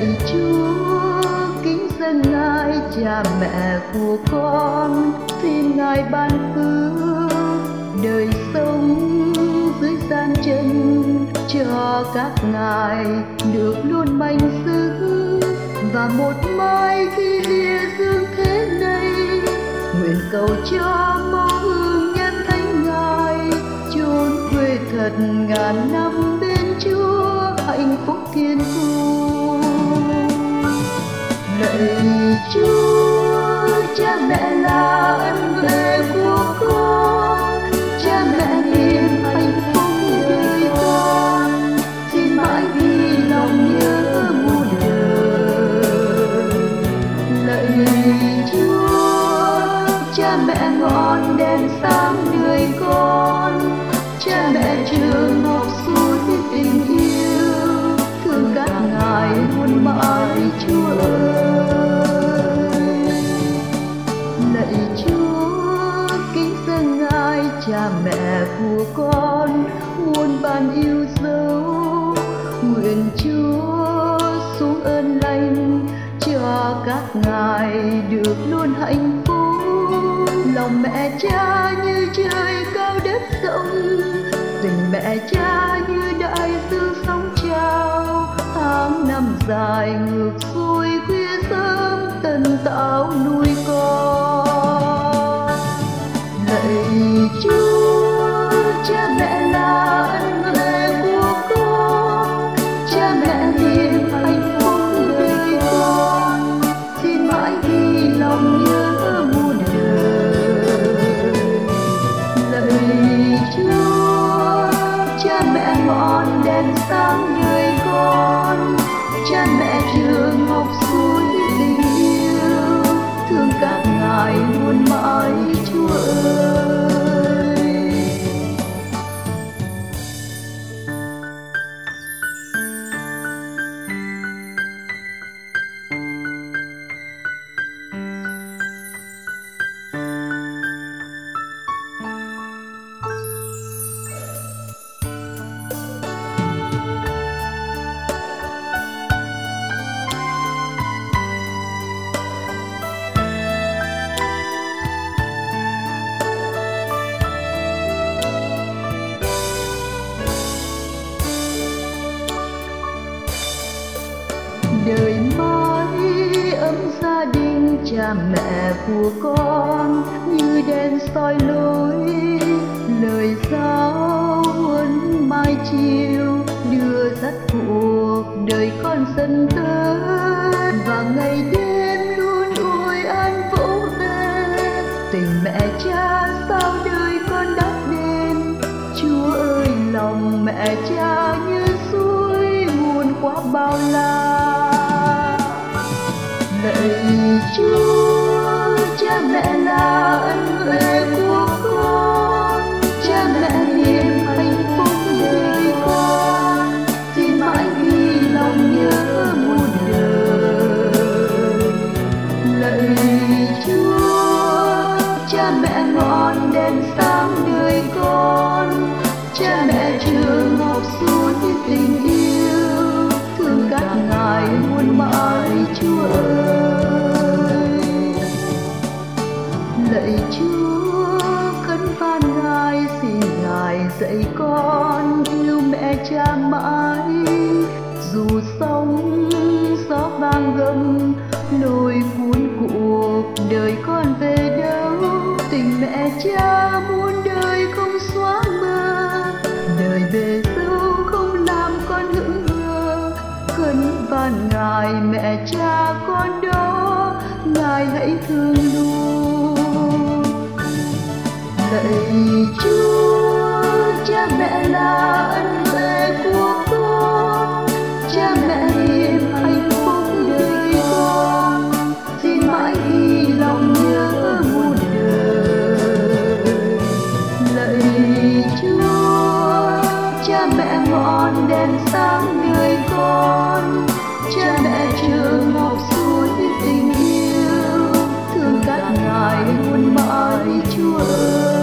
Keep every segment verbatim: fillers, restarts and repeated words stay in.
Lạy Chúa, kính dâng Ngài cha mẹ của con, xin Ngài ban phước đời sống dưới gian chân cho các ngài được luôn mạnh sức, và một mai khi lìa dương thế này, nguyện cầu cho mẫu hương nhân thánh Ngài chốn quê thật ngàn năm bên Chúa hạnh phúc thiên thu. Lạy Chúa, cha mẹ là ân huệ của con, cha mẹ niềm hạnh phúc đời con, xin mãi ghi lòng nhớ muôn đời. Lạy Chúa, cha mẹ ngọn đèn sáng đời con, cha mẹ trường học suốt tình yêu, thương các ngài luôn mãi Chúa ơi. Lạy Chúa, kính dâng Ngài cha mẹ của con muôn ban yêu dấu, nguyện Chúa xuống ơn lành cho các ngài được luôn hạnh phúc. Lòng mẹ cha như trời cao đất rộng, tình mẹ cha như đại dương sóng trào, tháng năm dài ngược xuôi khuya sớm tần tảo nuôi con. Lạy Chúa, cha mẹ là ân huệ của con, cha mẹ niềm hạnh phúc đời con, xin mãi ghi lòng nhớ muôn đời. Lạy Chúa, cha mẹ ngọn đèn sáng đời con, cha mẹ trường học suốt tình yêu, thương các ngài luôn mãi Chúa ơi. Đời mãi ấm gia đình cha mẹ của con như đèn soi lối, lời giáo huấn mai chiều đưa dắt cuộc đời con dần tới, và ngày đêm luôn ôi an vỗ về tình mẹ cha sao đời con đắp đền. Chúa ơi, lòng mẹ cha như suối nguồn qua bao la. Lạy Chúa, cha mẹ là ân huệ của con, cha mẹ niềm hạnh phúc đời con, xin mãi ghi lòng nhớ muôn đời. Lạy Chúa, cha mẹ ngọn đèn sáng đời con, cha mẹ trường học suốt tình yêu, thương các ngài luôn mãi Chúa ơi. Lạy Chúa, khấn van Ngài xin Ngài dạy con yêu mẹ cha mãi, dù sóng gió vang gầm lôi cuốn cuộc đời con về đâu, tình mẹ cha muôn đời không xóa mờ, đời về dâu không làm con hững hờ. Khấn van Ngài mẹ cha con đó, Ngài hãy thương luôn. Lạy Chúa, cha mẹ là ân huệ của con, cha mẹ niềm hạnh phúc đời con, xin mãi ghi lòng nhớ muôn đời. Lạy Chúa, cha mẹ ngọn đèn sáng đời con, cha mẹ trường học suốt tình yêu, thương các ngài luôn mãi Chúa ơi.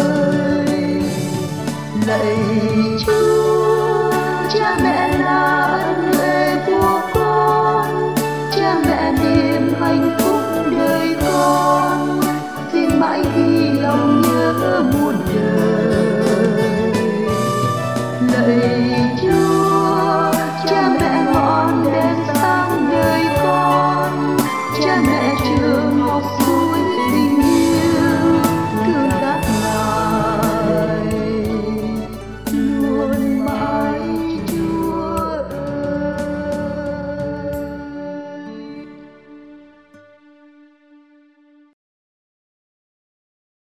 Lạy Chúa, cha mẹ là ân huệ của con, nhớ muôn